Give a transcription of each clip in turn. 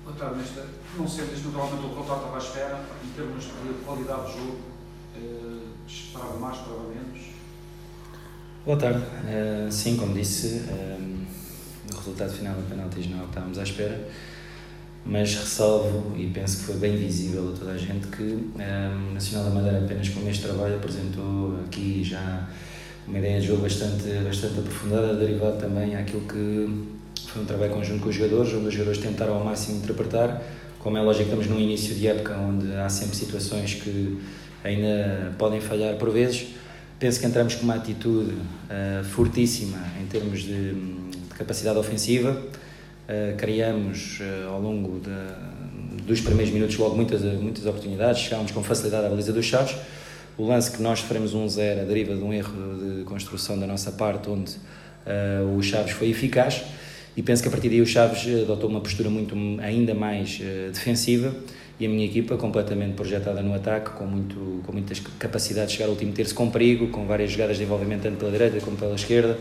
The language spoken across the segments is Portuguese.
Boa tarde, não sendo este naturalmente o relatório estava à espera, em termos de qualidade de jogo, esperava mais, esperava menos? Boa tarde. Sim, como disse, o resultado final do penaltis não é o que estávamos à espera, mas ressalvo e penso que foi bem visível a toda a gente que o Nacional da Madeira, apenas com este trabalho, apresentou aqui já uma ideia de jogo bastante aprofundada, derivado também àquilo que foi um trabalho conjunto com os jogadores, onde os jogadores tentaram ao máximo interpretar. Como é lógico, estamos num início de época onde há sempre situações que ainda podem falhar por vezes. Penso que entramos com uma atitude fortíssima em termos de capacidade ofensiva. Criamos ao longo dos primeiros minutos logo muitas oportunidades, chegámos com facilidade à baliza dos Chaves. O lance que nós sofremos 1-0 deriva de um erro de construção da nossa parte, onde o Chaves foi eficaz, e penso que a partir daí o Chaves adotou uma postura ainda mais defensiva, e a minha equipa completamente projetada no ataque, com muitas capacidades de chegar ao último terço com perigo, com várias jogadas de envolvimento tanto pela direita como pela esquerda,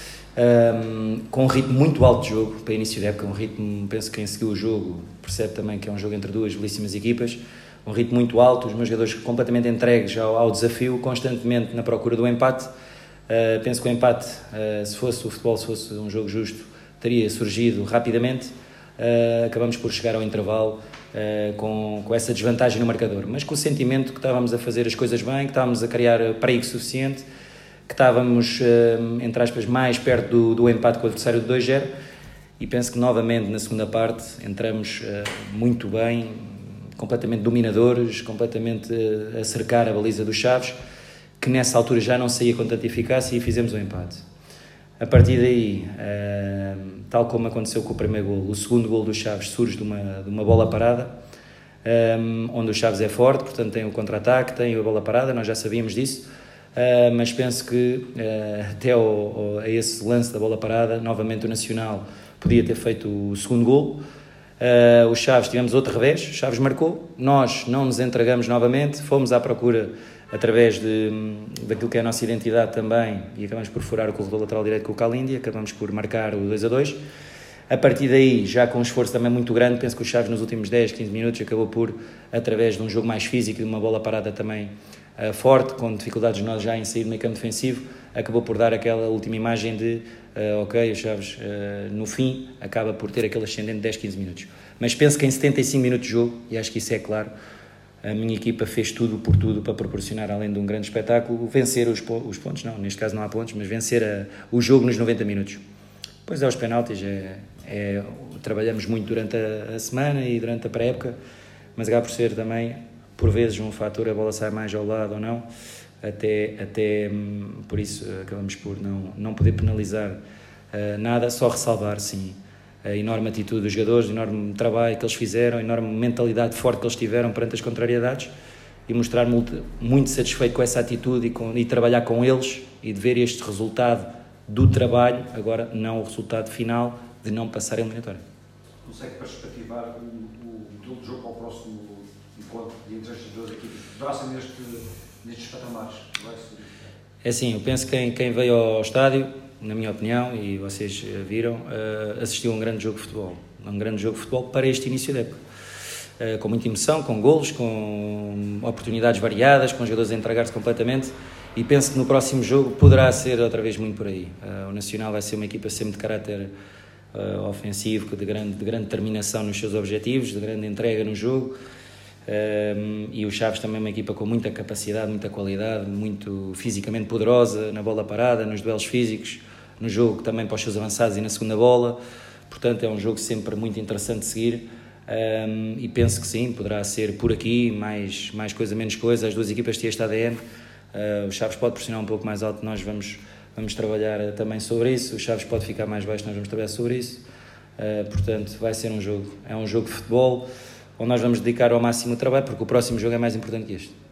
com um ritmo muito alto de jogo para início da época, um ritmo, penso que quem seguiu o jogo percebe também que é um jogo entre duas belíssimas equipas, um ritmo muito alto, os meus jogadores completamente entregues ao desafio, constantemente na procura do empate. Penso que o empate, se fosse o futebol, se fosse um jogo justo, teria surgido rapidamente. Acabamos por chegar ao intervalo com essa desvantagem no marcador, mas com o sentimento que estávamos a fazer as coisas bem, que estávamos a criar perigo suficiente, que estávamos, entre aspas, mais perto do empate com o adversário de 2-0, e penso que novamente na segunda parte entramos muito bem, completamente dominadores, completamente a cercar a baliza dos Chaves, que nessa altura já não saía com tanta eficácia, e fizemos o empate. A partir daí, tal como aconteceu com o primeiro golo, o segundo golo dos Chaves surge de uma bola parada, onde o Chaves é forte, portanto tem o contra-ataque, tem a bola parada, nós já sabíamos disso, mas penso que até a esse lance da bola parada, novamente o Nacional podia ter feito o segundo golo. O Chaves, tivemos outro revés, o Chaves marcou, nós não nos entregamos novamente, fomos à procura através daquilo que é a nossa identidade também, e acabamos por furar o corredor lateral direito com o Kalindi, acabamos por marcar o 2-2. A partir daí, já com um esforço também muito grande, penso que o Chaves nos últimos 10, 15 minutos acabou por, através de um jogo mais físico e de uma bola parada também forte, com dificuldades nós já em sair do meio campo defensivo, acabou por dar aquela última imagem de ok, o Chaves no fim acaba por ter aquele ascendente de 10, 15 minutos. Mas penso que em 75 minutos de jogo, e acho que isso é claro, a minha equipa fez tudo por tudo para proporcionar, além de um grande espetáculo, vencer os pontos, não, neste caso não há pontos, mas vencer o jogo nos 90 minutos. Depois os penaltis, trabalhamos muito durante a semana e durante a pré-época, mas acaba por ser também, por vezes, um fator, a bola sai mais ao lado ou não, até por isso acabamos por não poder penalizar nada, só ressalvar, sim, a enorme atitude dos jogadores, o enorme trabalho que eles fizeram, a enorme mentalidade forte que eles tiveram perante as contrariedades, e mostrar-me muito satisfeito com essa atitude e trabalhar com eles e de ver este resultado do trabalho, agora não o resultado final de não passar a eliminatória. Consegue perspectivar o modelo de jogo para o próximo encontro entre estas duas equipes? Poderá ser nestes patamares? É assim, eu penso que quem veio ao estádio, na minha opinião, e vocês viram, assistiu a um grande jogo de futebol. Um grande jogo de futebol para este início da época. Com muita emoção, com golos, com oportunidades variadas, com jogadores a entregar-se completamente, e penso que no próximo jogo poderá ser outra vez muito por aí. O Nacional vai ser uma equipa sempre de caráter ofensivo, de grande determinação nos seus objetivos, de grande entrega no jogo, e o Chaves também é uma equipa com muita capacidade, muita qualidade, muito fisicamente poderosa na bola parada, nos duelos físicos, no jogo também para os seus avançados e na segunda bola. Portanto é um jogo sempre muito interessante de seguir, e penso que sim, poderá ser por aqui, mais coisa, menos coisa. As duas equipas têm este ADN. O Chaves pode pressionar um pouco mais alto, nós vamos trabalhar também sobre isso. O Chaves pode ficar mais baixo, nós vamos trabalhar sobre isso. Portanto vai ser um jogo de futebol, onde nós vamos dedicar ao máximo o trabalho, porque o próximo jogo é mais importante que este.